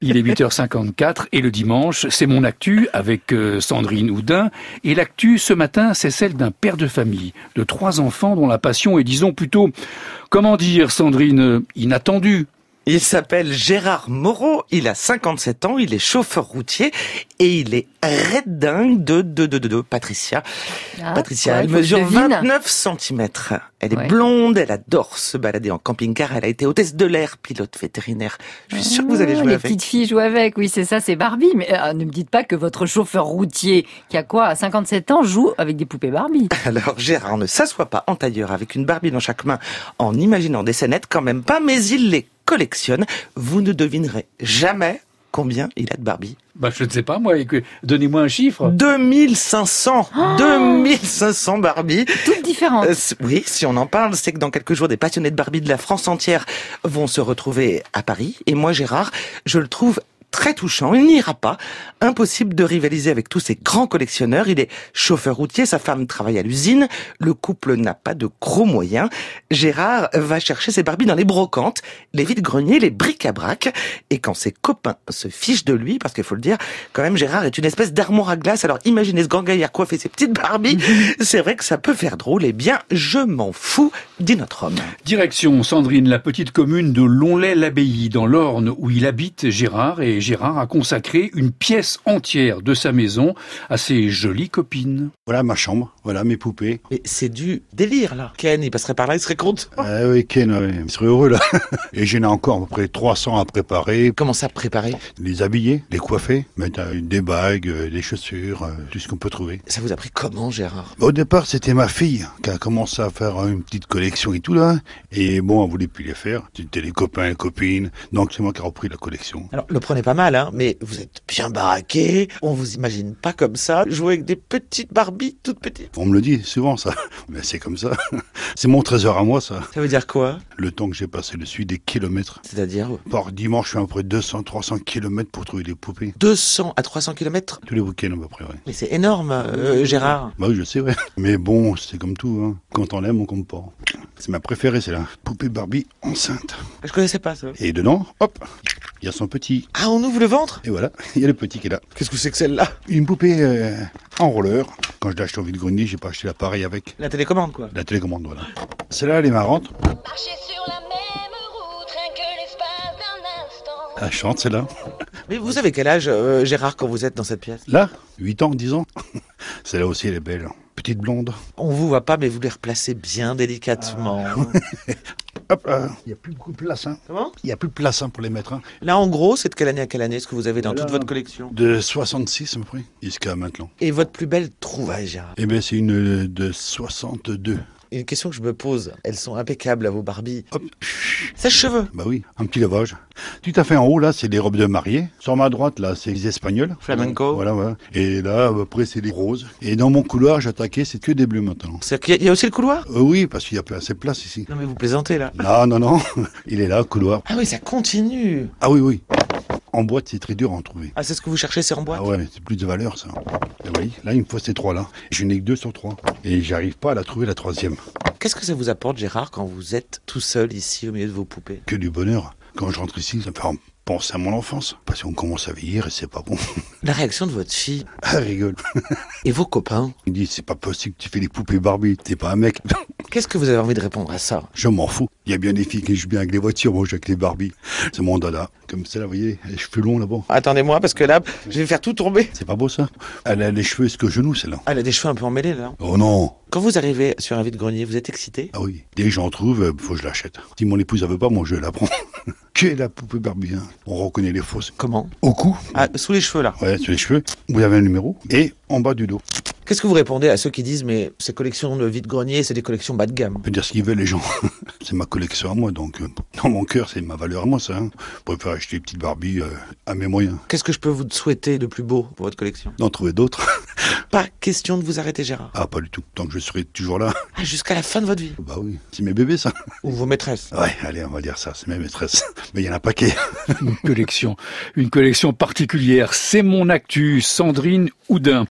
Il est 8h54 et le dimanche, c'est mon actu avec Sandrine Houdin. Et l'actu ce matin, c'est celle d'un père de famille de 3 enfants dont la passion est, disons plutôt, comment dire Sandrine, inattendue. Il s'appelle Gérard Moreau, il a 57 ans, il est chauffeur routier et il est red dingue de Patricia. Patricia, elle mesure 29 cm. Elle est blonde, elle adore se balader en camping-car, elle a été hôtesse de l'air, pilote vétérinaire. Je suis sûr que vous allez jouer avec. Les petites filles jouent avec, oui c'est ça, c'est Barbie. Mais ne me dites pas que votre chauffeur routier, qui a quoi, à 57 ans, joue avec des poupées Barbie. Alors Gérard ne s'assoit pas en tailleur avec une Barbie dans chaque main en imaginant des scénettes, quand même pas, mais il les collectionne. Vous ne devinerez jamais combien il a de Barbie. Je ne sais pas, moi. Donnez-moi un chiffre. 2500 2500 Barbie. Toutes différentes. Oui, si on en parle, c'est que dans quelques jours, des passionnés de Barbie de la France entière vont se retrouver à Paris. Et moi, Gérard, je le trouve très touchant. Il n'ira pas. Impossible de rivaliser avec tous ces grands collectionneurs. Il est chauffeur routier, sa femme travaille à l'usine. Le couple n'a pas de gros moyens. Gérard va chercher ses Barbies dans les brocantes, les vides-greniers, les bric-à-brac. Et quand ses copains se fichent de lui, parce qu'il faut le dire, quand même, Gérard est une espèce d'armoire à glace. Alors imaginez ce grand gaillard coiffer ses petites Barbies. C'est vrai que ça peut faire drôle. Eh bien, je m'en fous, dit notre homme. Direction, Sandrine, la petite commune de Lonlay-l'Abbaye, dans l'Orne, où il habite, Gérard. Et Gérard a consacré une pièce entière de sa maison à ses jolies copines. Voilà ma chambre, voilà mes poupées. Mais c'est du délire, là. Ken, il passerait par là, il serait content. Ah oui, Ken, il serait heureux, là. Et j'en ai encore à peu près 300 à préparer. Comment ça, préparer? Les habiller, les coiffer, mettre des bagues, des chaussures, tout ce qu'on peut trouver. Ça vous a pris comment, Gérard? Au départ, c'était ma fille qui a commencé à faire une petite collection et tout, là. Et bon, elle voulait plus les faire. C'était les copains, les copines. Donc, c'est moi qui ai repris la collection. Alors, le prenez pas mal, hein, mais vous êtes bien baraqué. On vous imagine pas comme ça, jouer avec des petites Barbies toutes petites. On me le dit souvent, ça. Mais c'est comme ça. C'est mon trésor à moi, ça. Ça veut dire quoi? Le temps que j'ai passé dessus, des kilomètres. C'est-à-dire? Par dimanche, je fais à peu près 200-300 kilomètres pour trouver des poupées. 200 à 300 kilomètres? Tous les week-ends, à peu près, ouais. Mais c'est énorme, Gérard. Bah oui, je sais, ouais. Mais bon, c'est comme tout, hein. Quand on l'aime, on compte pas. C'est ma préférée, c'est la poupée Barbie enceinte. Je connaissais pas ça. Et dedans, hop, il y a son petit. Ah, on ouvre le ventre? Et voilà, il y a le petit qui est là. Qu'est-ce que c'est que celle-là? Une poupée en roller. Quand je l'ai acheté au vide-grenier, j'ai pas acheté l'appareil avec. La télécommande, quoi. La télécommande, voilà. Celle-là, elle est marrante. Marcher sur la même route, rien que l'espace d'un instant. Elle chante, celle-là. Mais vous avez quel âge, Gérard, quand vous êtes dans cette pièce? Là, 8 ans, 10 ans. Celle-là aussi, elle est belle. Petite blonde. On vous voit pas, mais vous les replacez bien délicatement. Hop, il n'y a plus beaucoup de place. Hein. Comment? Il n'y a plus de place pour les mettre. Hein. Là, en gros, c'est de quelle année à quelle année ce que vous avez dans toute votre collection? De 66 à peu près, jusqu'à maintenant. Et votre plus belle trouvaille, Gérard? Eh bien, c'est une de 62. Une question que je me pose, elles sont impeccables à vos Barbies. Hop. Sèche-cheveux? Bah oui, un petit lavage. Tout à fait en haut, là, c'est des robes de mariée. Sur ma droite, là, c'est les Espagnols. Flamenco? Voilà, voilà. Et là, après, c'est les roses. Et dans mon couloir, j'attaquais, c'est que des bleus maintenant. C'est-à-dire qu'il y a aussi le couloir? Oui, parce qu'il y a pas assez de place ici. Non mais vous plaisantez là. Non. Il est là, le couloir. Ah oui, ça continue. Ah oui. En boîte, c'est très dur à en trouver. Ah, c'est ce que vous cherchez, c'est en boîte? Ah ouais, mais c'est plus de valeur, ça. Et oui, là, il me faut ces 3 là. Je n'ai que 2 sur 3. Et j'arrive pas à la trouver, la 3e. Qu'est-ce que ça vous apporte, Gérard, quand vous êtes tout seul ici au milieu de vos poupées? Que du bonheur. Quand je rentre ici, ça me fait penser à mon enfance. Parce qu'on commence à vieillir et c'est pas bon. La réaction de votre fille? Elle rigole. Et vos copains? Il dit, c'est pas possible que tu fais des poupées Barbie. T'es pas un mec. Qu'est-ce que vous avez envie de répondre à ça? Je m'en fous. Il y a bien des filles qui jouent bien avec les voitures, moi je joue avec les Barbie. C'est mon dada. Comme ça, là, vous voyez, les cheveux longs là-bas. Attendez-moi, parce que là, je vais faire tout tomber. C'est pas beau ça? Elle a les cheveux jusqu'au genou, celle-là. Elle a des cheveux un peu emmêlés, là. Oh non! Quand vous arrivez sur un vide-grenier, vous êtes excité? Ah oui. Dès que j'en trouve, faut que je l'achète. Si mon épouse ne veut pas, moi je la prends. Que la poupée Barbie, hein. On reconnaît les fausses. Comment? Au cou. Ah, sous les cheveux, là. Ouais, sur les cheveux. Vous avez un numéro. Et en bas du dos. Qu'est-ce que vous répondez à ceux qui disent, mais ces collections de vide-grenier, c'est des collections bas de gamme? On peut dire ce qu'ils veulent, les gens. C'est ma collection à moi, donc dans mon cœur, c'est ma valeur à moi, ça. Hein. Je préfère acheter des petites Barbie à mes moyens. Qu'est-ce que je peux vous souhaiter de plus beau pour votre collection? D'en trouver d'autres. Pas question de vous arrêter, Gérard. Ah, pas du tout. Tant que je serai toujours là. Ah, jusqu'à la fin de votre vie? Bah oui. C'est mes bébés, ça. Ou vos maîtresses? Ouais, allez, on va dire ça. C'est mes maîtresses. Mais il y en a un paquet. Une collection particulière. C'est mon actu, Sandrine Houdin.